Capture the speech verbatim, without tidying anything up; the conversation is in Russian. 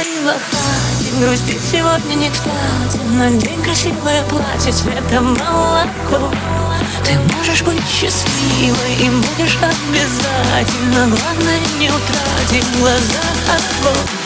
говорила, хватит грустить сегодня не кстати. Надень красивое платье цветом молоко. Ты можешь быть счастливой и будешь обязательно. Главное, не утратить глаза от слов.